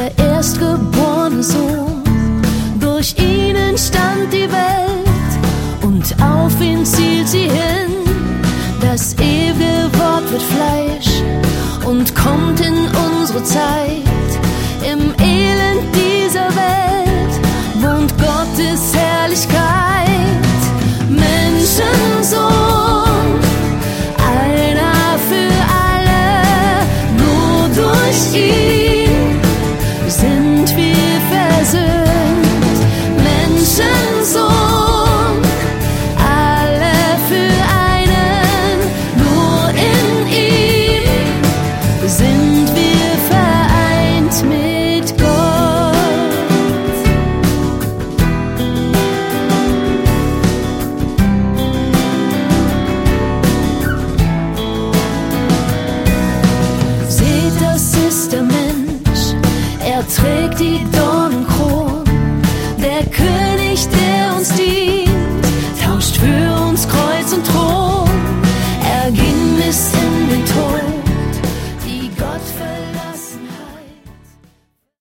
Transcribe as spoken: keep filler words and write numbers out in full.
der erstgeborene Sohn. Durch ihn entstand die Welt und auf ihn zielt sie hin. Das ewige Wort wird Fleisch und kommt in unsere Zeit. Im Elend dieser Welt wohnt Gottes Herrlichkeit. Menschensohn, einer für alle, nur durch ihn sind wir versöhnt. Menschensohn, alle für einen, nur in ihm sind wir vereint mit Gott. Seht, das ist der Mensch, er trägt die Dornen